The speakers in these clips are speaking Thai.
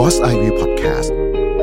Boss Ivy Podcast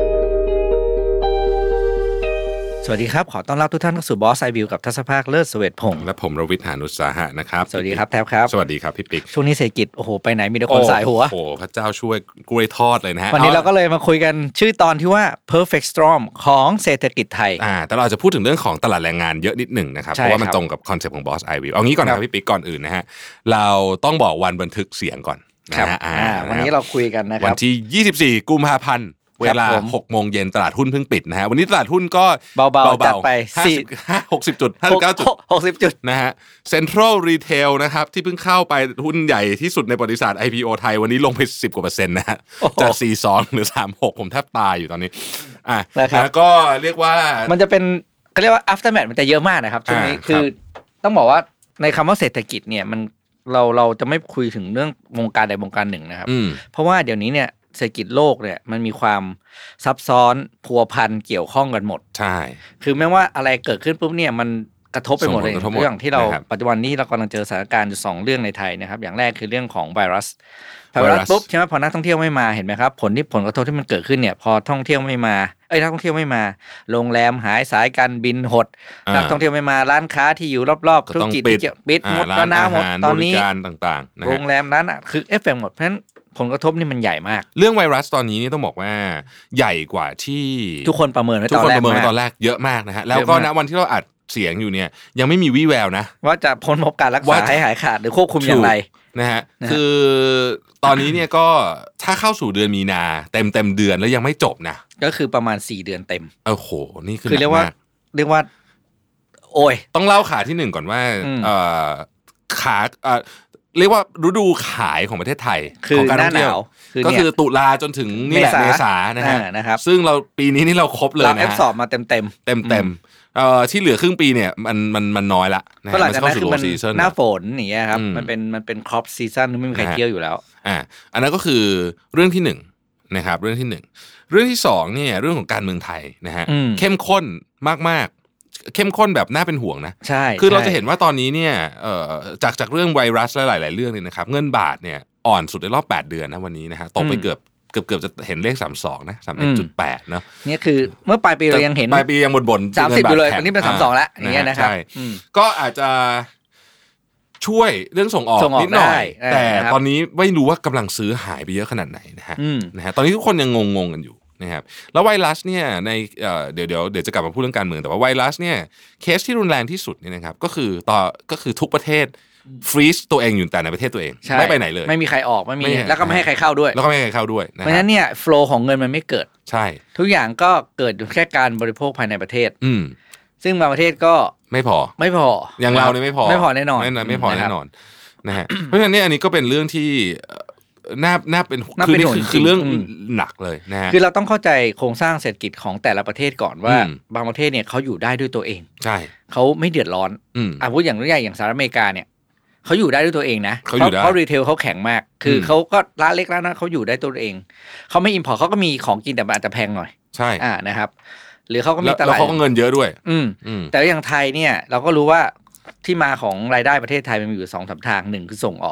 สวัสดีครับขอต้อนรับทุกท่านเข้าสู่ Boss Eye View กับทัศภาคเลิศเสวตพงษ์และผมรวิทย์ หานุตสาหะนะครับสวัสดีครับแทบครับสวัสดีครับพี่ปิ๊กช่วงนี้เศรษฐกิจโอ้โหไปไหนมีแต่คนสายหัวโอ้โหพระเจ้าช่วยกล้วยทอดเลยนะฮะวันนี้เราก็เลยมาคุยกันชื่อตอนที่ว่า Perfect Storm ของเศรษฐกิจไทยแต่เราจะพูดถึงเรื่องของตลาดแรงงานเยอะนิดหนึ่งนะครับเพราะว่ามันตรงกับคอนเซ็ปต์ของ Boss Eye View เอางี้ก่อนนะครับพี่ปิ๊กก่อนอื่นนะฮะเราต้องบอกวันบันทึกเสียงก่อนนะฮะวันนี้เราคุยกันนะครับวันที่24กุมภาพันธ์เวลา 6 โมงเย็นตลาดหุ้นเพิ่งปิดนะฮะวันนี้ตลาดหุ้นก็เบาๆจัดไป 60 จุด 59 จุด 60 จุดนะฮะ Central Retail นะครับที่เพิ่งเข้าไปหุ้นใหญ่ที่สุดในประวัติศาสตร์ IPO ไทยวันนี้ลงไป10%กว่านะฮะจาก42หรือ36ผมแทบตายอยู่ตอนนี้แล้วก็เรียกว่ามันจะเป็นเขาเรียกว่า aftermath มันจะเยอะมากนะครับช่วงนี้คือต้องบอกว่าในคำว่าเศรษฐกิจเนี่ยมันเราจะไม่คุยถึงเรื่องวงการใดวงการหนึ่งนะครับเพราะว่าเดี๋ยวนี้เนี่ยเศรษฐกิจโลกเนี่ยมันมีความซับซ้อนพัวพันเกี่ยวข้องกันหมดใช่คือไม่ว่าอะไรเกิดขึ้นปุ๊บเนี่ยมันกระทบไปหมดเลยเรื่องที่เราปัจจุบันนี้เรากำลังเจอสถานการณ์อยู่2เรื่องในไทยนะครับอย่างแรกคือเรื่องของไวรัสปุ๊บใช่ไหมพอนักท่องเที่ยวไม่มาเห็นไหมครับผลกระทบที่มันเกิดขึ้นเนี่ยพอท่องเที่ยวไม่มานักท่องเที่ยวไม่มาโรงแรมหายสายการบินหดนักท่องเที่ยวไม่มาร้านค้าที่อยู่รอบๆธุรกิจที่ปิดหมดร้านอาหารตอนนี้ต่างๆโรงแรมนั้นคือเอฟเฟกต์หมดเพราะฉะนั้นผลกระทบนี่มันใหญ่มากเรื่องไวรัสตอนนี้นี่ต้องบอกว่าใหญ่กว่าที่ทุกคนประเมินไว้ตอนแรกเยอะมากนะฮะแล้วก็ณวันที่เราอัดเสียงอยู่เนี่ยยังไม่มีวี่แววนะว่าจะพ้นพบการรักษาให้หายขาดหรือควบคุมอย่างไรนะฮะคือตอนนี้เนี่ยก็ถ้าเข้าสู่เดือนมีนาเต็มเดือนแล้วยังไม่จบนะก็คือประมาณ4เดือนเต็มโอ้โหนี่คือเรียกว่าโอ้ยต้องเล่าขาที่1ก่อนว่าขาเรียกว่าฤดูขายของประเทศไทยของการท่องเที่ยวก็คือตุลาจนถึงนี่แหละเมษานะครับซึ่งเราปีนี้นี่เราครบเลยนะเราสอบมาเต็มที่เหลือครึ่งปีเนี่ยมันน้อยละนะหลังจากนั้นคือมันหน้าฝนอย่างเงี้ยครับมันเป็นครอปซีซั่นไม่มีใครเที่ยวอยู่แล้วอันนั้นก็คือเรื่องที่1นะครับเรื่องที่1เรื่องที่2เนี่ยเรื่องของการเมืองไทยนะฮะเข้มข้นมากเข้มข้นแบบน่าเป็นห่วงนะใช่คือเราจะเห็นว่าตอนนี้เนี่ยจากเรื่องไวรัสและหลายๆเรื่องนี่นะครับเงินบาทเนี่ยอ่อนสุดในรอบ8เดือนนะวันนี้นะฮะตกไปเกือบจะเห็นเลข32นะ 31.8 เนาะเนี่ยคือเมื่อปลายปีเรายังเห็นปลายปียังบ่น 30อยู่เลยตอนนี้เป็น32แล้วอย่างเงี้ยนะครับก็อาจจะช่วยเรื่องส่งออกนิดหน่อยแต่ตอนนี้ไม่รู้ว่ากำลังซื้อหายไปเยอะขนาดไหนนะฮะตอนนี้ทุกคนยังงงกันอยู่นะครับแล้วไวรัสเนี่ยในเดี๋ยวจะกลับมาพูดเรื่องการเมืองแต่ว่าไวรัสเนี่ยเคสที่รุนแรงที่สุดเนี่ยนะครับก็คือทุกประเทศฟรีซตัวเองอยู่แต่ในประเทศตัวเองไม่ไปไหนเลยไม่มีใครออกไม่มีแล้วก็ไม่ให้ใครเข้าด้วยเพราะฉะนั้นเนี่ยโฟลว์ของเงินมันไม่เกิดใช่ทุกอย่างก็เกิดแค่การบริโภคภายในประเทศซึ่งบางประเทศก็ไม่พออย่างเราเนี่ยไม่พอแน่นอนไม่พอแน่นอนนะฮะเพราะฉะนั้นเนี่ยอันนี้ก็เป็นเรื่องที่น่าเป็นคือเรื่องหนักเลยนะฮะคือเราต้องเข้าใจโครงสร้างเศรษฐกิจของแต่ละประเทศก่อนว่าบางประเทศเนี่ยเขาอยู่ได้ด้วยตัวเองใช่เขาไม่เดือดร้อนพูดอย่างใหญ่อย่างสหรัฐอเมริกาเนี่ยเขาอยู่ได้ด้วยตัวเองนะเพราะรีเทลเขาแข็งมากคือเขาก็ร้านเล็กร้านน้อยเขาอยู่ได้ตัวเองเขาไม่อิมพอร์ตเขาก็มีของกินแต่มันอาจจะแพงหน่อยใช่นะครับหรือเขาก็มีตลาดแล้วเขาก็เงินเยอะด้วยแต่อย่างไทยเนี่ยเราก็รู้ว่าที่มาของรายได้ประเทศไทยมันมีอยู่2-3ทาง1คือส่งออก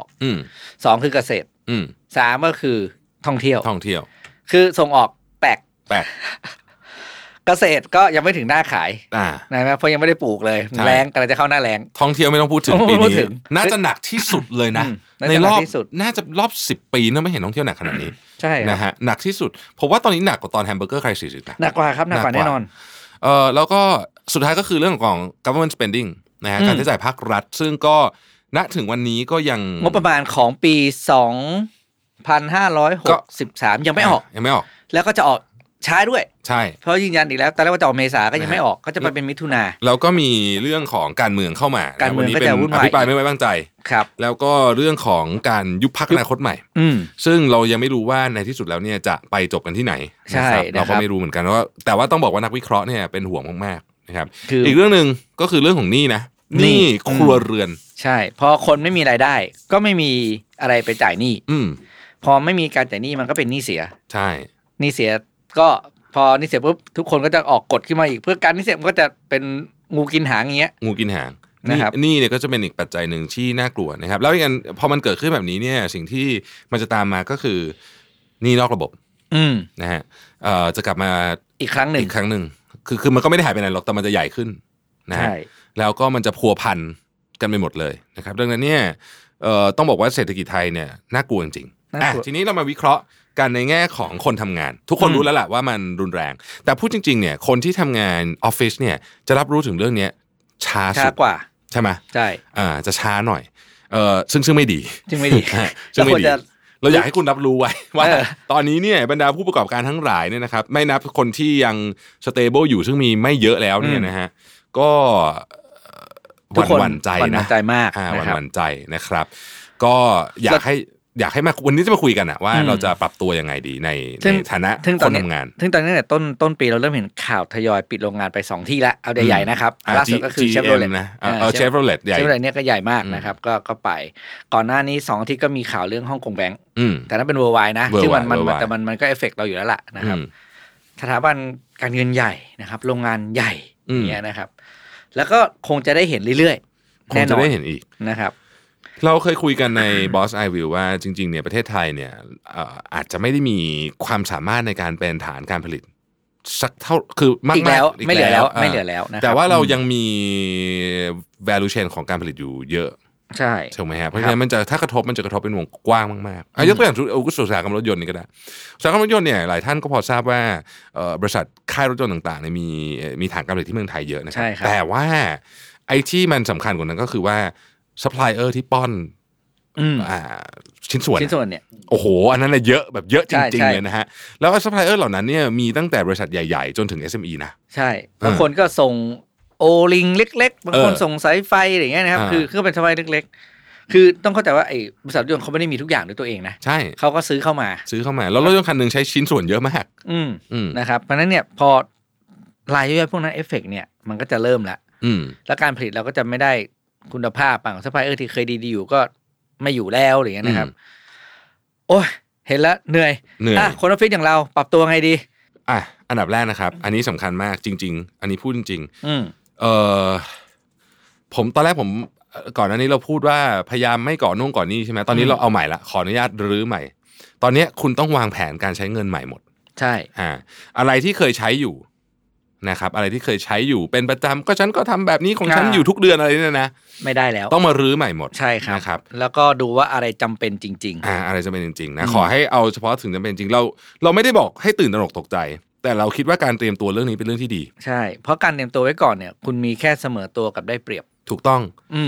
2คือเกษตร3ก็คือท่องเที่ยวคือส่งออกแปลกเกษตรก็ยังไม่ถึงหน้าขายนะเพราะยังไม่ได้ปลูกเลยแรงกำลังจะเข้าหน้าแรงท่องเที่ยวไม่ต้องพูดถึงปีนี้น่าจะหนักที่สุดเลยนะในรอบน่าจะรอบ10ปีน่าไม่เห็นท่องเที่ยวหนักขนาดนี้ใช่นะฮะหนักที่สุดผมว่าตอนนี้หนักกว่าตอนแฮมเบอร์เกอร์ไครซิสอีกหนักกว่าครับหนักกว่าแน่นอนแล้วก็สุดท้ายก็คือเรื่องของ government spending นะฮะการใช้จ่ายภาครัฐซึ่งก็ณถึงวันนี้ก็ยังงบประมาณของปี2563ยังไม่ออกแล้วก็จะออกช้าด้วยใช่เพราะยืนยันอีกแล้วแต่แล้วว่าจะออกเมษาก็ยังไม่ออกก็จะไปเป็นมิถุนาแล้วก็มีเรื่องของการเมืองเข้ามาวันนี้เป็นอภิปรายไม่ไว้วางใจครับแล้วก็เรื่องของการยุบพรรคอนาคตใหม่ซึ่งเรายังไม่รู้ว่าในที่สุดแล้วเนี่ยจะไปจบกันที่ไหนนะครับเราก็ไม่รู้เหมือนกันว่าแต่ว่าต้องบอกว่านักวิเคราะห์เนี่ยเป็นห่วงมากๆนะครับอีกเรื่องนึงก็คือเรื่องของหนี้นะหนี้ครัวเรือนใช่พอคนไม่มีรายได้ก็ไม่มีอะไรไปจ่ายหนี้พอไม่มีการจ่ายหนี้มันก็เป็นหนี้เสียใช่หนี้เสียก็พอหนี้เสียปุ๊บทุกคนก็จะออกกฎขึ้นมาอีกเพื่อการหนี้เสียมันก็จะเป็นงูกินหางอย่างเงี้ยงูกินหางนะครับนี่เนี่ยก็จะเป็นอีกปัจจัยหนึ่งที่น่ากลัวนะครับแล้วอีกอันพอมันเกิดขึ้นแบบนี้เนี่ยสิ่งที่มันจะตามมาก็คือหนี้นอกระบบนะฮะจะกลับมาอีกครั้งหนึ่งคือมันก็ไม่ได้หายไปไหนหรอกแต่มันจะใหญ่ขึ้นนะฮะแล้วก็มันจะพัวพันกันไปหมดเลยนะครับดังนั้นเนี่ยต้องบอกว่าเศรษฐกิจไทยเนี่ยน่ากลัวจริงๆทีนี้เรามาวิเคราะห์กันในแง่ของคนทำงานทุกคนรู้แล้วแหละว่ามันรุนแรงแต่พูดจริงๆเนี่ยคนที่ทำงานออฟฟิศเนี่ยจะรับรู้ถึงเรื่องนี้ช้ากว่าใช่ไหมใช่จะช้าหน่อยซึ่งไม่ดีซึ่งไม่ดีเราอยากให้คุณรับรู้ไว้ว่าตอนนี้เนี่ยบรรดาผู้ประกอบการทั้งหลายเนี่ยนะครับไม่นับคนที่ยังสเตเบิลอยู่ซึ่งมีไม่เยอะแล้วเนี่ยนะฮะก็หวั่นใจนะหวั่นใจมากหวั่นใจนะครับก็อยากให้มาวันนี้จะมาคุยกันอะว่าเราจะปรับตัวยังไงดีในฐานะคนทำงานซึ่งตอนนี้เนี่ยต้นปีเราเริ่มเห็นข่าวทยอยปิดโรงงานไป2ที่แล้วเอาใหญ่ๆนะครับล่าสุดก็คือ Chevrolet นะChevrolet ใหญ่ Chevrolet เนี่ยก็ใหญ่มากนะครับก็ไปก่อนหน้านี้2อาทิตย์ก็มีข่าวเรื่องฮ่องกงแบงก์แต่นั้นเป็น worldwide นะซึ่งมันก็เอฟเฟคเราอยู่แล้วล่ะนะครับสถาบันการเงินใหญ่นะครับโรงงานใหญ่อย่างเงี้ยนะครับแล้วก็คงจะได้เห็นเรื่อยๆคงจะได้เห็นอีกนะครับเราเคยคุยกันใน Boss I Will ว่าจริงๆเนี่ยประเทศไทยเนี่ยอาจจะไม่ได้มีความสามารถในการเป็นฐานการผลิตสักเท่าคือมากแล้วไม่เหลือแล้วนะครับแต่ว่าเรายังมี value chain ของการผลิตอยู่เยอะใช่ถูกไหมครับเพราะฉะนั้นมันจะถ้ากระทบเป็นวงกว้างมากๆยกตัวอย่างอุตสาหกรรมรถยนต์นี่ก็ได้อุตสาหกรรมรถยนต์เนี่ยหลายท่านก็พอทราบว่าบริษัทค่ายรถยนต์ต่างๆเนี่ยมีฐานการผลิตที่เมืองไทยเยอะนะครับแต่ว่าไอ้ที่มันสำคัญกว่านั้นก็คือว่าซัพพลายเออร์ที่ป้อนชิ้นส่วนเนี่ยโอ้โหอันนั้นเยอะแบบเยอะจริงๆเลยนะฮะแล้วซัพพลายเออร์เหล่านั้นเนี่ยมีตั้งแต่บริษัทใหญ่ๆจนถึง SME นะใช่บางคนก็ส่งโอลิงเล็กๆบางคนส่งสายไฟอะไรอย่างเงี้ยนะครับคือเป็นสายไฟเล็กๆคือต้องเข้าใจว่าไอ้บริษัทรถยนต์เขาไม่ได้มีทุกอย่างด้วยตัวเองนะใช่เขาก็ซื้อเข้ามาแล้วรถยนต์คันนึงใช้ชิ้นส่วนเยอะมากนะครับเพราะนั้นเนี่ยพอรายย่อยๆพวกนั้นเอฟเฟกต์เนี่ยมันก็จะเริ่มละแล้วการผลิตเราก็จะไม่ได้คุณภาพบางซัพพลายเออร์ที่เคยดีๆอยู่ก็ไม่อยู่แล้วอะไรอย่างเงี้ยนะครับโอ้ยเห็นแล้วเหนื่อยคนออฟฟิศอย่างเราปรับตัวไงดีอันดับแรกนะครับอันนี้สำคัญมากจริงๆอันนี้พูดจริงผมตอนแรกผมก่อนหน้านี้เราพูดว่าพยายามไม่ก่อนู่นก่อนนี่ใช่ไหมตอนนี้เราเอาใหม่ละขออนุญาตรื้อใหม่ตอนนี้คุณต้องวางแผนการใช้เงินใหม่หมดใช่อะไรที่เคยใช้อยู่นะครับอะไรที่เคยใช้อยู่เป็นประจำก็ฉันก็ทำแบบนี้ของฉันอยู่ทุกเดือนอะไรเนี่ยนะไม่ได้แล้วต้องมารื้อใหม่หมดใช่ครับแล้วก็ดูว่าอะไรจำเป็นจริงๆอะไรจำเป็นจริงๆนะขอให้เอาเฉพาะถึงจำเป็นจริงเราไม่ได้บอกให้ตื่นตระหนกตกใจแต่เราคิดว่าการเตรียมตัวเรื่องนี้เป็นเรื่องที่ดีใช่เพราะการเตรียมตัวไว้ก่อนเนี่ยคุณมีแค่เสมอตัวกับได้เปรียบถูกต้อง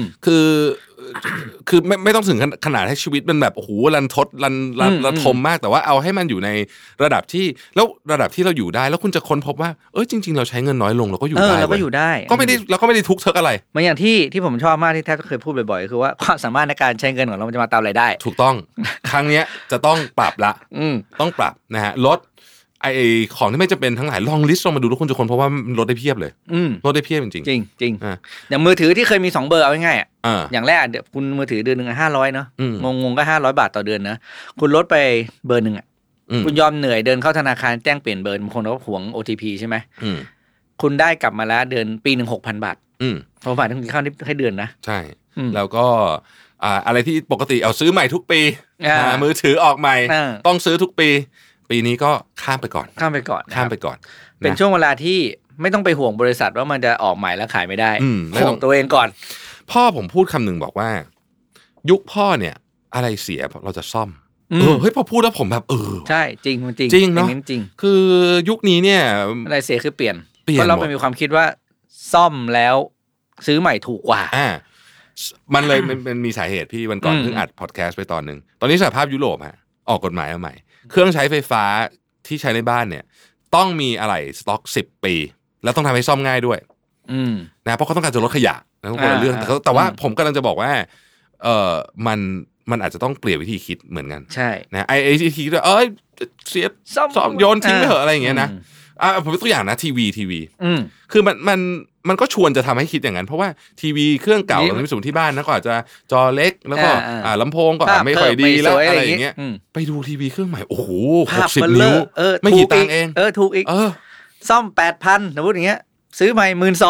คือไม่ต้องถึงขนาดให้ชีวิตมันแบบโอ้โหรันทดรันทมมากแต่ว่าเอาให้มันอยู่ในระดับที่แล้วระดับที่เราอยู่ได้แล้วคุณจะค้นพบว่าจริงๆเราใช้เงินน้อยลงเราก็อยู่ได้เราก็อยู่ได้ก็ไม่ได้ทุกข์เทอะอะไรเหมือนอย่างที่ผมชอบมากที่แทบเคยพูดบ่อยๆคือว่าความสามารถในการใช้เงินของเรามันจะมาตามรายได้ถูกต้องครั้งนี้จะต้องปรับละต้องปรับนะฮะลดไอของที่ไม่จำเป็นทั้งหลายลองลิสต์ลงมาดูทุกคนจะคนเพราะว่าลดได้เพียบเลยลดได้เพียบจริงจริงอย่างมือถือที่เคยมี2เบอร์เอาง่ายๆอย่างแรกคุณมือถือเดือนนึง500เนาะงงก็500 บาทต่อเดือนนะคุณลดไปเบอร์นึงอ่ะคุณยอมเหนื่อยเดินเข้าธนาคารแจ้งเปลี่ยนเบอร์บางคนก็หวง OTP ใช่ไหมคุณได้กลับมาแล้วเดือนปีนึง 6,000 บาทเพราะหมายถึงเข้าที่ให้เดือนนะใช่แล้วก็อะไรที่ปกติเอาซื้อใหม่ทุกปีมือถือออกใหม่ต้องซื้อทุกปีนี้ก็ข้ามไปก่อนเป็นช่วงเวลาที่ไม่ต้องไปห่วงบริษัทว่ามันจะออกใหม่แล้วขายไม่ได้ห่วงตัวเองก่อนพ่อผมพูดคำหนึ่งบอกว่ายุคพ่อเนี่ยอะไรเสียเราจะซ่อมเฮ้ยพอพูดแล้วผมแบบใช่จริงมันจริงเนาะจริงคือยุคนี้เนี่ยอะไรเสียคือเปลี่ยนเพราะเราไปมีความคิดว่าซ่อมแล้วซื้อใหม่ถูกกว่ามันเลยมันมีสาเหตุพี่วันก่อนเพิ่งอัดพอดแคสต์ไปตอนนึงตอนนี้สหภาพยุโรปฮะออกกฎหมายใหม่เครื่องใช้ไฟฟ้าที่ใช้ในบ้านเนี่ยต้องมีอะไหล่สต็อก10 ปีแล้วต้องทำให้ซ่อมง่ายด้วยนะเพราะเขาต้องการจะลดขยะนะคนละเรื่องแต่ว่าผมกำลังจะบอกว่ามันอาจจะต้องเปลี่ยนวิธีคิดเหมือนกันใช่นะไอ้ที่คิดว่าเสียซ่อมโยนทิ้งไปเถอะอะไรอย่างเงี้ยนะผมเป็นตัวอย่างนะทีวีคือมันก็ชวนจะทำให้คิดอย่างนั้นเพราะว่าทีวีเครื่องเก่าเราไม่สูงที่บ้านนะก็อาจจะจอเล็กแล้วก็ลำโพงก็ไม่ค่อยดีแล้วอะไรอย่างเงี้ยไปดูทีวีเครื่องใหม่โอ้โห60 นิ้วไม่กี่ตังค์เองถูกอีกซ่อม 8,000 นะพูดอย่างเงี้ยซื้อใหม่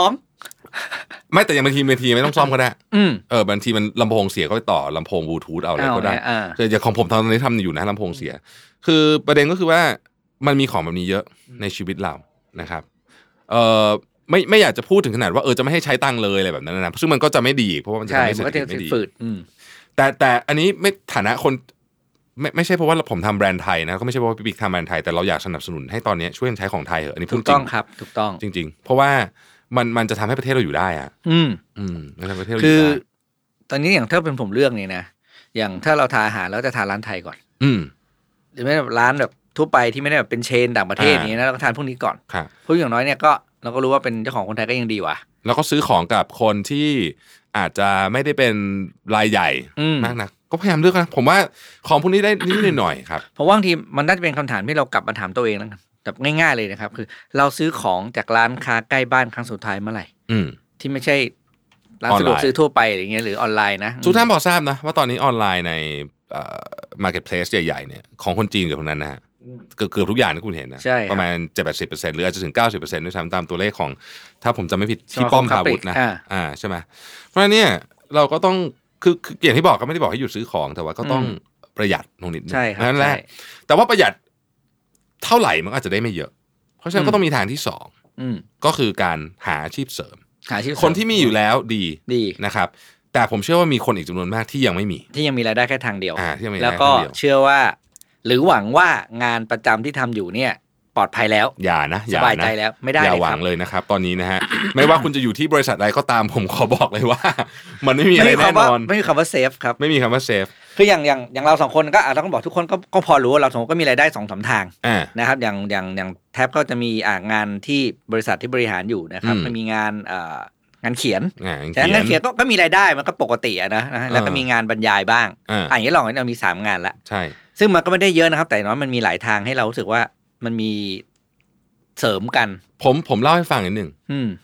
12,000 ไม่แต่อย่างบางทีไม่ต้องซ่อมก็ได้บางทีมันลำโพงเสียก็ไปต่อลำโพงบลูทูธเอาอะไรก็ได้แต่อย่างของผมตอนนี้ทำอยู่นะลำโพงเสียคือประเด็นก็คือว่ามันมีของแบบนี้เยอะในชีวิตเรานะครับไม่อยากจะพูดถึงขนาดว่าจะไม่ให้ใช้ตังค์เลยอะไรแบบนั้นนะซึ่งมันก็จะไม่ดีเพราะว่ามันจะทำให้เศรษฐกิจไม่ดีแต่อันนี้ไม่ฐานะคนไม่ใช่เพราะว่าผมทำแบรนด์ไทยนะก็ไม่ใช่เพราะว่าพี่บิ๊กทำแบรนด์ไทยแต่เราอยากสนับสนุนให้ตอนนี้ช่วยกันใช้ของไทยเหรออันนี้พูดจริงถูกต้องครับถูกต้องจริงๆเพราะว่ามันจะทำให้ประเทศเราอยู่ได้อ่ะมันทำให้ประเทศเราอยู่ได้ตอนนี้อย่างถ้าเป็นผมเลือกนี่นะอย่างถ้าเราทานอาหารแล้วจะทานร้านไทยก่อนหรือไม่ร้านแบบทั่วไปที่ไม่ได้แบบเป็นเชนต่างประเทศนี้นะเราก็ทานพวกนี้ก่อนเพราะอย่างน้อยเนี่ยก็เราก็รู้ว่าเป็นเจ้าของคนไทยก็ยังดีว่ะแล้วก็ซื้อของกับคนที่อาจจะไม่ได้เป็นรายใหญ่มากนักก็พยายามเลือกนะผมว่าของพวกนี้ได้นิดหน่อยครับเพราะว่าบางทีมันน่าจะเป็นคำถามที่เรากลับมาถามตัวเองแล้วกันแบบง่ายๆเลยนะครับคือเราซื้อของจากร้านค้าใกล้บ้านครั้งสุดท้ายเมื่อไหร่ที่ไม่ใช่ร้านสะดวกซื้อทั่วไปอะไรเงี้ยหรือออนไลน์นะทุกท่านพอทราบนะว่าตอนนี้ออนไลน์ในmarketplace ใหญ่ๆเนี่ยของคนจีนกับคนนั้นนะฮะเกือบทุกอย่างที่คุณเห็นนะประมาณ 70% หรืออาจจะถึง 90% ด้วยซ้ำตามตัวเลขของถ้าผมจำไม่ผิดพี่ป้อมพาวุฒินะใช่ไหมเพราะฉะนั้นเนี่ยเราก็ต้องคืออย่างที่บอกก็ไม่ได้บอกให้หยุดซื้อของแต่ว่าก็ต้องประหยัดลงนิดนึงนั่นแหละแต่ว่าประหยัดเท่าไหร่มันอาจจะได้ไม่เยอะเพราะฉะนั้นก็ต้องมีทางที่สองก็คือการหาอาชีพเสริมคนที่มีอยู่แล้วดีนะครับแต่ผมเชื่อว่ามีคนอีกจำนวนมากที่ยังไม่มีที่ยังมีรายได้แค่ทางเดียวแล้วก็เชื่อว่าหรือหวังว่างานประจำที่ทำอยู่เนี่ยปลอดภัยแล้วอย่าสบายใจแล้วไม่ได้อย่าหวังเลยนะครับตอนนี้นะฮะไม่ว่าคุณจะอยู่ที่บริษัทใดก็ตามผมขอบอกเลยว่ามันไม่มีอะไรแน่นอนไม่มีคำว่าเซฟครับไม่มีคำว่าเซฟคืออย่างเราสองคนก็เราต้องบอกทุกคนก็พอรู้ว่าเราสองคนก็มีรายได้ 2-3 ทางนะครับอย่างแท็บก็จะมีงานที่บริษัทที่บริหารอยู่นะครับมันมีงานเขียนแต่งานเขียนก็มีรายได้มันก็ปกตินะแล้วก็มีงานบรรยายบ้างอย่างนี้เรามี3งานละใช่ซึ่งมันก็ไม่ได้เยอะนะครับแต่น้อยมันมีหลายทางให้เรารู้สึกว่ามันมีเสริมกันผมเล่าให้ฟังนิดนึง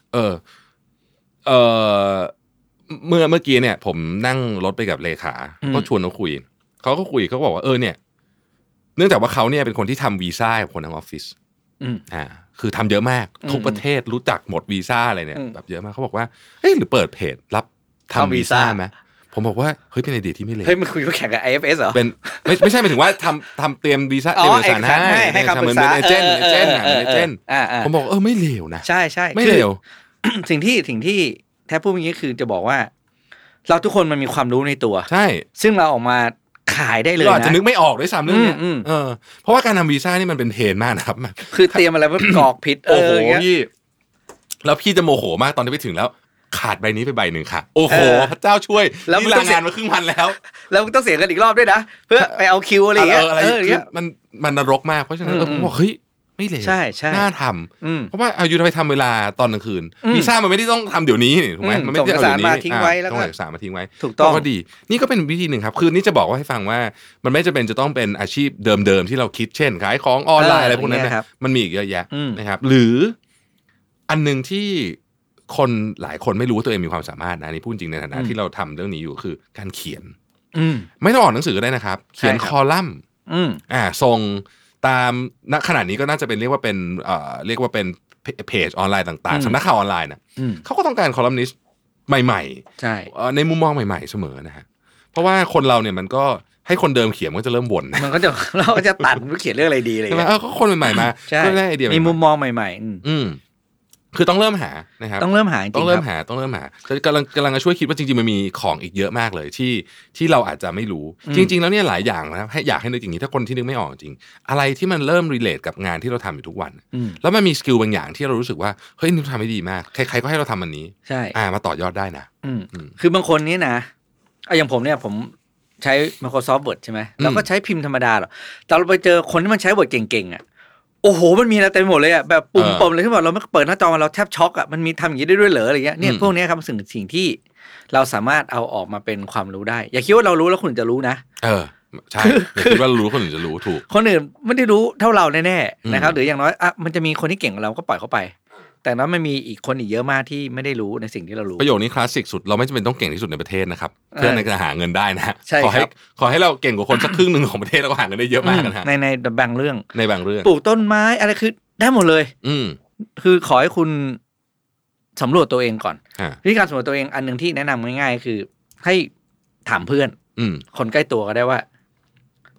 เมื่อกี้เนี่ยผมนั่งรถไปกับเลขาก็ชวนเขาคุยเขาก็บอกว่าเนี่ยเนื่องจากว่าเขาเนี่ยเป็นคนที่ทำวีซ่ากับคนทั้งออฟฟิศคือทำเยอะมากทุกประเทศรู้จักหมดวีซ่าอะไรเนี่ยแบบเยอะมากเขาบอกว่าหรือเปิดเพจรับทำวีซ่าไหมผมบอกว่าเฮ้ยเป็นไอเดียที่ไม่เลวมันคุยก็แข่งกับ IFS เหรอเป็นไม่ใช่หมายถึงว่าทำเตรียมวีซ่าเตรียมเอกสารให้คำปรึกษาเอเจนต์ผมบอกไม่เลวนะใช่ไม่เลวสิ่งที่แทบพูดอย่างนี้คือจะบอกว่าเราทุกคนมันมีความรู้ในตัวใช่ซึ่งเราออกมาขายได้เลยนะเราอาจจะนึกไม่ออกด้วยซ้ำเรื่องนี้เพราะว่าการทำวีซ่านี่มันเป็นเทรนมากนะครับคือเตรียมอะไรว่ากรอกผิดโอ้โหพี่แล้วพี่จะโมโหมากตอนที่ไปถึงแล้วขาดใบนี้ไปใบหนึ่งค่ะโอ้โหพระเจ้าช่วยแล้วลางานมาครึ่งวันแล้วต้องเสียกันอีกรอบด้วยนะเพื่อไปเอาคิวอะไรอย่างเงี้ยมันนรกมากเพราะฉะนั้นผมบอกเฮ้ยไม่เลวน่าทำเพราะว่าอายุทำไปทำเวลาตอนกลางคืนวีซ่ามันไม่ได้ต้องทำเดี๋ยวนี้ถูกไหมมันไม่ได้ต้องเดี๋ยวนี้ทิ้งไว้แล้วต้องเอกสารมาทิ้งไว้ถูกต้องก็ดีนี่ก็เป็นวิธีหนึ่งครับคือนี่จะบอกว่าให้ฟังว่ามันไม่จำเป็นจะต้องเป็นอาชีพเดิมๆที่เราคิดเช่นขายของออนไลน์อะไรพวกนั้นนะมันมีอีกเยอะแยะนะครับหรืออันนึงที่คนหลายคนไม่รู้ว่าตัวเองมีความสามารถนะนี่พูดจริงในฐานะที่เราทำเรื่องนี้อยู่คือการเขียนไม่ต้องออกหนังสือก็ได้นะครับเขียนคอลัมน์ส่งตามณขณะนี้ก็น่าจะเป็นเรียกว่าเป็นเพจออนไลน์ต่างๆสำนักข่าวออนไลน์นะเขาก็ต้องการคอลัมนิสต์ใหม่ๆใช่ในมุมมองใหม่ๆเสมอนะฮะเพราะว่าคนเราเนี่ยมันก็ให้คนเดิมเขียนมันก็จะเริ่มบ่นมันก็จะเราจะตัดเขียนเรื่องอะไรดีอะไรอย่างเงี้ยก็คนใหม่ๆมาก็ได้ไอเดียมีมุมมองใหม่ๆคือต้องเริ่มหานะครับต้องเริ่มหาต้องเริ่มหากำลังจะช่วยคิดว่าจริงๆมันมีของอีกเยอะมากเลยที่เราอาจจะไม่รู้จริงๆแล้วเนี่ยหลายอย่างนะครับอยากให้นึกอย่างนี้ถ้าคนที่นึกไม่ออกจริงอะไรที่มันเริ่มรีเลทกับงานที่เราทำอยู่ทุกวันแล้วมันมีสกิลบางอย่างที่เรารู้สึกว่าเฮ้ยนี่ทำได้ดีมากใครๆก็ให้เราทำอันนี้ใช่มาต่อยอดได้นะคือบางคนนี่นะอย่างผมเนี่ยผมใช้ Microsoft Word ใช่ไหมเราก็ใช้พิมพ์ธรรมดาหรอแต่เราไปเจอคนที่มันใช้ Word เก่งๆอ่ะโอ้โหมันมีอะไรเต็มหมดเลยอ่ะแบบปุ่มเลยที่บอกเราไม่เปิดหน้าจอเราแทบช็อกอ่ะมันมีทำอย่างนี้ได้ด้วยเหรออะไรเงี้ยเนี่ยพวกนี้ครับสิ่งที่เราสามารถเอาออกมาเป็นความรู้ได้อย่าคิดว่าเรารู้แล้วคนอื่นจะรู้นะใช่คิดว่ารู้คนอื่นจะรู้ถูกคนอื่นไม่ได้รู้เท่าเราแน่ๆนะครับหรืออย่างน้อยมันจะมีคนที่เก่งกว่าเราก็ปล่อยเขาไปแต่นั้นมันมีอีกคนอีกเยอะมากที่ไม่ได้รู้ในสิ่งที่เรารู้ประโยคนี้คลาสสิกสุดเราไม่จำเป็นต้องเก่งที่สุดในประเทศนะครับเพื่อในการหาเงินได้นะขอให้เราเก่งกว่าคนสักครึ่งนึงของประเทศแล้วก็หาเงินได้เยอะมากนะในบางเรื่องปลูกต้นไม้อะไรคือได้หมดเลยคือขอให้คุณสำรวจตัวเองก่อนวิธีการสำรวจตัวเองอันนึงที่แนะนำง่ายๆคือให้ถามเพื่อนคนใกล้ตัวก็ได้ว่า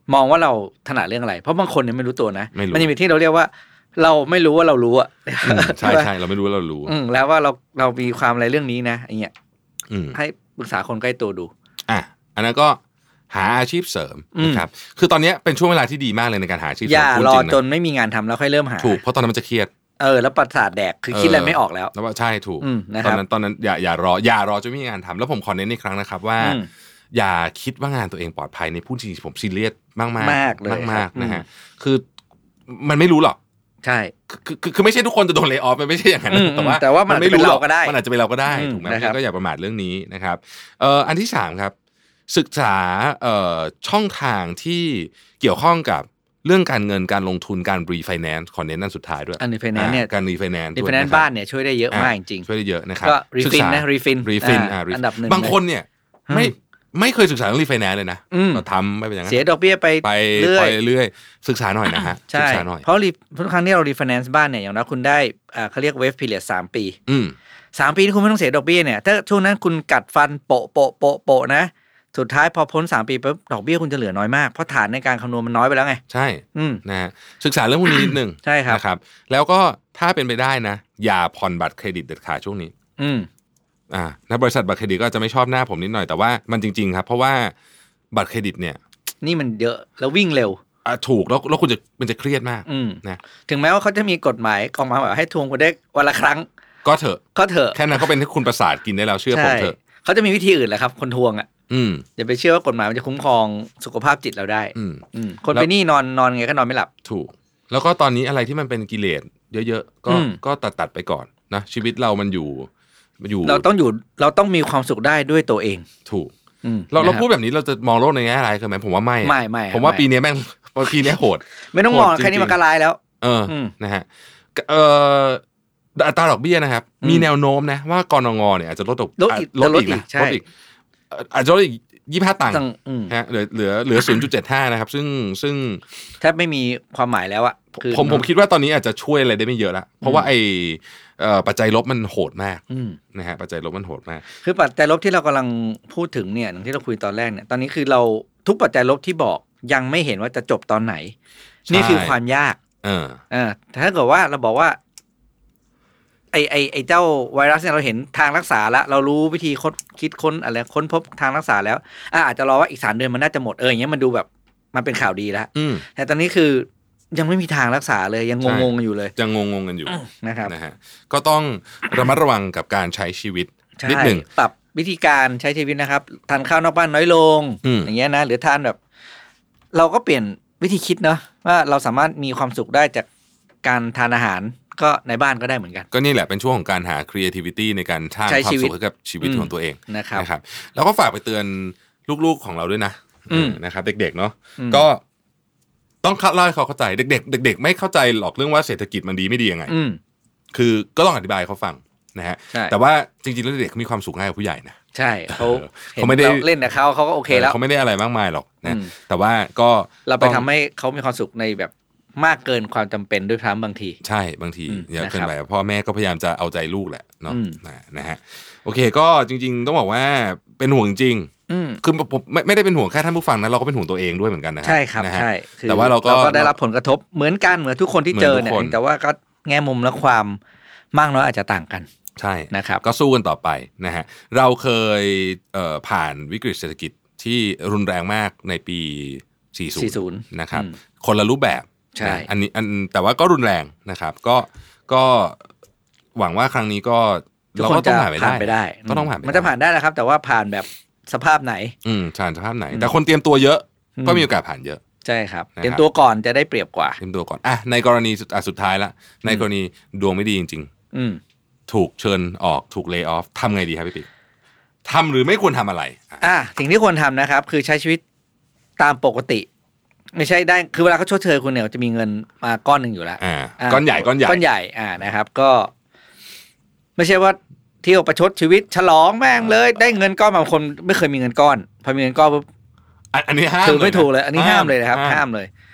มองว่าเราถนัดเรื่องอะไรเพราะบางคนเนี่ยไม่รู้ตัวนะมันจะมีที่เราเรียกว่าเราไม่รู้ว่าเรารู้อ่ะใช่ๆเราไม่รู้ว่าเรารู้แล้วว่าเรามีความอะไรเรื่องนี้นะอย่างเงี้ยให้ปรึกษาคนใกล้ตัวดูอันนั้นก็หาอาชีพเสริมนะครับคือตอนนี้เป็นช่วงเวลาที่ดีมากเลยในการหาอาชีพเสริมอย่ารอจนไม่มีงานทำแล้วค่อยเริ่มหาถูกเพราะตอนนั้นมันจะเครียดแล้วประสาทแดกคือคิดอะไรไม่ออกแล้วว่าใช่ถูกตอนนั้นอย่ารอจนไม่มีงานทำแล้วผมขอเน้นอีกครั้งนะครับว่าอย่าคิดว่างานตัวเองปลอดภัยในพูดจริงผมซีเรียสมากๆเลยมากนะฮะคือมันไม่รู้หรอกใช่คือไม่ใช่ทุกคนจะโดนเลย์ออฟมันไม่ใช่อย่างนั้นแต่ว่ามันไม่รู้เราก็ได้มันอาจจะเป็นเราก็ได้ถูกไหมก็อย่าประมาทเรื่องนี้นะครับอันที่3ครับศึกษาช่องทางที่เกี่ยวข้องกับเรื่องการเงินการลงทุนการรีไฟแนนซ์ขอเน้นนั่นสุดท้ายด้วยรีไฟแนนซ์เนี่ยการรีไฟแนนซ์บ้านเนี่ยช่วยได้เยอะมากจริงช่วยได้เยอะนะครับก็รีฟินนะรีฟินอันดับ1 บางคนเนี่ยไม่เคยศึกษาเรื่องรีไฟแนนซ์เลยนะก็ทำไม่เป็นอย่างนั้นเสียดอกเบี้ยไปเรื่อยศึกษาหน่อยนะฮะศึกษาหน่อยเพราะทุกครั้งที่เรารีไฟแนนซ์บ้านเนี่ยอย่างน้อยคุณได้เขาเรียกเวฟพีเรียด3 ปี3 ปีที่คุณไม่ต้องเสียดอกเบี้ยเนี่ยถ้าช่วงนั้นคุณกัดฟันโปะนะสุดท้ายพอพ้น3 ปีปุ๊บดอกเบี้ยคุณจะเหลือน้อยมากเพราะฐานในการคำนวณมันน้อยไปแล้วไงใช่นะฮะศึกษาเรื่องพวกนี้นิดนึงใช่ครับนะครับแล้วก็ถ้าเป็นไปได้นะอย่าผ่อนบัตรเครดิตเด็ดขาดช่วงนี้บริษัทบัตรเครดิตก็จะไม่ชอบหน้าผมนิดหน่อยแต่ว่ามันจริงๆครับเพราะว่าบัตรเครดิตเนี่ยนี่มันเยอะแล้ววิ่งเร็วถูกแล้วคุณมันจะเครียดมากนะถึงแม้ว่าเขาจะมีกฎหมายออกมาแบบให้ทวงคุณได้วันละครั้งก็เถอะแค่นั้นก็เป็นที่คุณประสาทกินได้แล้วเชื่อผมเถอะเขาจะมีวิธีอื่นแหละครับคนทวงอย่าไปเชื่อว่ากฎหมายมันจะคุ้มครองสุขภาพจิตเราได้คนไปนี่นอนไงก็นอนไม่หลับถูกแล้วก็ตอนนี้อะไรที่มันเป็นกิเลสเยอะๆก็ตัดไปก่อนนะชีวิตเรามันอยู่เราต้องมีความสุขได้ด้วยตัวเองถูกเราพูดแบบนี้เราจะมองโลกในแง่อะไรคือไหมผมว่าไม่ผมว่าปีนี้ปีนี้โหดไม่ต้องมองแค่นี้มันก็ร้ายแล้วนะฮะอัตราดอกเบี้ยนะครับมีแนวโน้มนะว่ากนง.เนี่ยอาจจะลดอีกอาจจะลดอีก25 ตังค์ฮะเหลือ 0.75 นะครับซึ่งแทบไม่มีความหมายแล้วอ่ะผมคิดว่าตอนนี้อาจจะช่วยอะไรได้ไม่เยอะละเพราะว่าไอ้ปัจจัยลบมันโหดมากนะฮะปัจจัยลบมันโหดมากคือปัจจัยลบที่เรากำลังพูดถึงเนี่ยที่เราคุยตอนแรกเนี่ยตอนนี้คือเราทุกปัจจัยลบที่บอกยังไม่เห็นว่าจะจบตอนไหนนี่คือความยากถ้าเกิดว่าเราบอกว่าไอ้เจ้าไวรัสเนี่ยเราเห็นทางรักษาแล้วเรารู้วิธีคิดค้นอะไรค้นพบทางรักษาแล้วอาจจะรอว่าอีก3 เดือนมันน่าจะหมดอย่างเงี้ยมันดูแบบมันเป็นข่าวดีแล้วแต่ตอนนี้คือยังไม่มีทางรักษาเลยยังงงๆอยู่เลยยังงงกันอยู่นะครับนะฮะก็ต้องระมัดระวังกับการใช้ชีวิตนิดหนึ่งปรับวิธีการใช้ชีวิตนะครับทานข้าวนอกบ้านน้อยลงอย่างเงี้ยนะหรือทานแบบเราก็เปลี่ยนวิธีคิดเนาะว่าเราสามารถมีความสุขได้จากการทานอาหารก็ในบ้านก็ได้เหมือนกันก็นี่แหละเป็นช่วงของการหา creativity ในการสร้างความสุขให้กับชีวิตของตัวเองนะครับแล้วก็ฝากไปเตือนลูกๆของเราด้วยนะครับเด็กๆเนาะก็ต้องเล่าให้เขาเข้าใจเด็กๆไม่เข้าใจหรอกเรื่องว่าเศรษฐกิจมันดีไม่ดียังไงคือก็ต้องอธิบายเขาฟังนะฮะแต่ว่าจริงๆแล้วเด็กมีความสุขง่ายกว่าผู้ใหญ่นะใช่เขาไม่ได้เล่นกับเขาก็โอเคแล้วเขาไม่ได้อะไรมากมายหรอกนะแต่ว่าก็เราไปทำให้เขามีความสุขในแบบมากเกินความจำเป็นด้วยครับบางทีใช่บางทีเยอะเกินไปพ่อแม่ก็พยายามจะเอาใจลูกแหละเนาะนะฮะโอเคก็จริงๆต้องบอกว่าเป็นห่วงจริงคือผมไม่ได้เป็นห่วงแค่ท่านผู้ฟังนะเราก็เป็นห่วงตัวเองด้วยเหมือนกันนะใช่ครับใช่แต่ว่าเราก็ได้รับผลกระทบเหมือนกันเหมือนทุกคนที่เจอเนี่ยแต่ว่าก็แง่มุมและความมากน้อยอาจจะต่างกันใช่นะครับก็สู้กันต่อไปนะฮะเราเคยผ่านวิกฤตเศรษฐกิจที่รุนแรงมากในปี40นะครับคนละรูปแบบใช่อันนี้แต่ว่าก็รุนแรงนะครับก็หวังว่าครั้งนี้ก็เราก็ต้องผ่านไปได้ก็ต้องผ่านมันจะผ่านได้นะครับแต่ว่าผ่านแบบสภาพไหนผ่านสภาพไหนแต่คนเตรียมตัวเยอะก็มีโอกาสผ่านเยอะใช่ครับเตรียมตัวก่อนจะได้เปรียบกว่าเตรียมตัวก่อนในกรณีสุดท้ายละในกรณีดวงไม่ดีจริงๆถูกเชิญออกถูกเลย์ออฟทำไงดีครับพี่ปิ๊กทำหรือไม่ควรทำอะไรสิ่งที่ควรทำนะครับคือใช้ชีวิตตามปกติไม่ใช่ได้คือเวลาเขาชดเชยคุณเนี่ยจะมีเงินมาก้อนหนึ่งอยู่แล้วก้อนใหญ่นะครับก็ไม่ใช่ว่าเที่ยวประชดชีวิตฉลองแม่งเลยได้เงินก้อนบางคนไม่เคยมีเงินก้อนพอมีเงินก้อนปุ๊บอันนี้ห้ามคือไม่ถูกเลยอันนี้ห้ามเลยนะครับห้ามเลย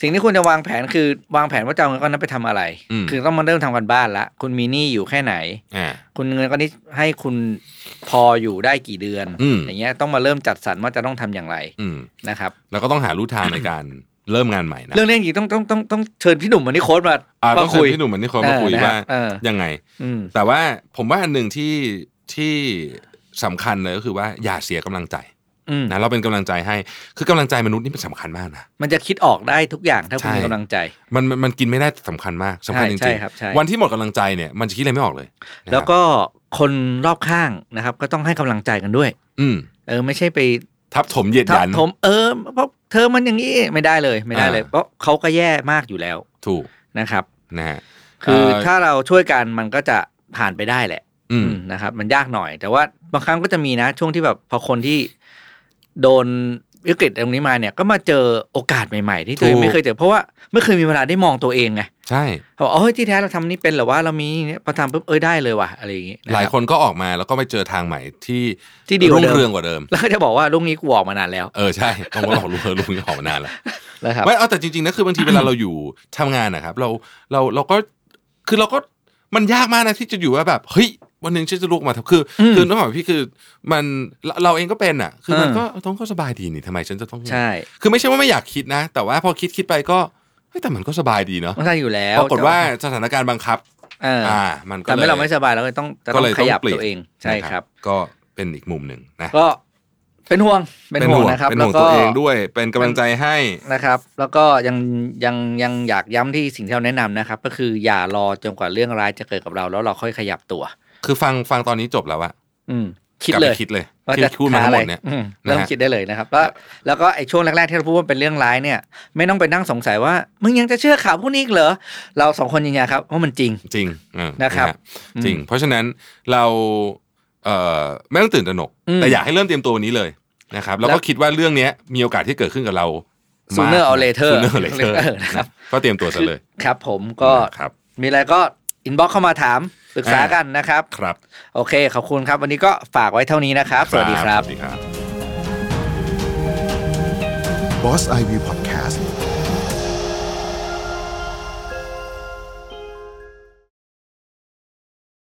สิ่งที่คุณจะวางแผนคือวางแผนว่าจะเอาเงินก้อนนั้นไปทำอะไรคือต้องมาเริ่มทำกันบ้านละคุณมีหนี้อยู่แค่ไหนคุณเงินก้อนนี้ให้คุณพออยู่ได้กี่เดือนอย่างเงี้ยต้องมาเริ่มจัดสรรว่าจะต้องทำอย่างไรนะครับแล้วก็ต้องหาลู่ทางในการเริ่มงานใหม่นะเรื่องนี้จริงต้องเชิญพี่หนุ่มมาที่โค้ดมาคุยพี่หนุ่มมาที่โค้ดมาคุยว่ายังไงแต่ว่าผมว่าอันหนึ่งที่สำคัญเลยก็คือว่าอย่าเสียกำลังใจนะเราเป็นกำลังใจให้คือกำลังใจมนุษย์นี่เป็นสำคัญมากนะมันจะคิดออกได้ทุกอย่างถ้าคุณมีกำลังใจมันกินไม่ได้สำคัญมากสำคัญจริงๆวันที่หมดกำลังใจเนี่ยมันจะคิดอะไรไม่ออกเลยแล้วก็คนรอบข้างนะครับก็ต้องให้กำลังใจกันด้วยไม่ใช่ไปทับถมเหยียดหยันเพราะเธอมันอย่างนี้ไม่ได้เลยเพราะเขาก็แย่มากอยู่แล้วถูกนะครับนะฮะคือถ้าเราช่วยกันมันก็จะผ่านไปได้แหละนะครับมันยากหน่อยแต่ว่าบางครั้งก็จะมีนะช่วงที่แบบพอคนที่โดนวิกฤตตรงนี้มาเนี่ยก็มาเจอโอกาสใหม่ๆที่ตัวเองไม่เคยเจอเพราะว่าไม่เคยมีเวลาได้มองตัวเองไงใช่เขาบอกที่แท้เราทำนี่เป็นหรือว่าเรามีพอทำปุ๊บได้เลยว่ะอะไรอย่างงี้หลายคนก็ออกมาแล้วก็ไปเจอทางใหม่ที่ดีรุ่งเรืองกว่าเดิมแล้วก็จะบอกว่าลุงนี้กูออกมานานแล้วใช่ต้องบอกลุงนี้ออกมานานแล้วไม่แต่จริงๆนะคือบางทีเวลาเราอยู่ทำงานนะครับเราก็คือเราก็มันยากมากนะที่จะอยู่ว่าแบบเฮ้ยวันนึงฉันจะลุกมาคือน้องหมอพี่คือมันเราเองก็เป็นอ่ะคือมันก็ต้องสบายดีนี่ทำไมฉันจะต้องใช่คือไม่ใช่ว่าไม่อยากคิดนะแต่ว่าพอคิดไปก็แต่มันก็สบายดีเนาะใช่อยู่แล้วปรากฏว่าสถานการณ์บังคับมันก็ทำให้เราไม่สบายแล้วก็ต้องขยับตัวเองใช่ครับก็เป็นอีกมุมหนึ่งนะก็เป็นห่วงนะครับแล้วก็ตัวเองด้วยเป็นกำลังใจให้นะครับแล้วก็ยังอยากย้ำที่สิ่งที่เราแนะนำนะครับก็คืออย่ารอจนกว่าเรื่องร้ายจะเกิดกับเราแล้วเราค่อยขยับตัวคือฟังตอนนี้จบแล้วอะคิดเลยว่าจะพูดมาหมดเนี่ยเริ่มคิดได้เลยนะครับแล้วก็ไอ้ช่วงแรกๆที่เราพูดว่าเป็นเรื่องร้ายเนี่ยไม่ต้องไปนั่งสงสัยว่ามึงยังจะเชื่อข่าวพวกนี้เหรอเราสองคนยืนยันครับว่ามันจริงนะครับจริงเพราะฉะนั้นเราไม่ต้องตื่นตระหนกแต่อยากให้เริ่มเตรียมตัวนี้เลยนะครับแล้วก็คิดว่าเรื่องนี้มีโอกาสที่เกิดขึ้นกับเรา sooner or later นะครับก็เตรียมตัวซะเลยครับผมก็มีอะไรก็อินบ็อกซ์เข้ามาถามปรึกษากันนะครับครับโอเคขอบคุณครับวันนี้ก็ฝากไว้เท่านี้นะครับสวัสดีครับ Boss IV Podcast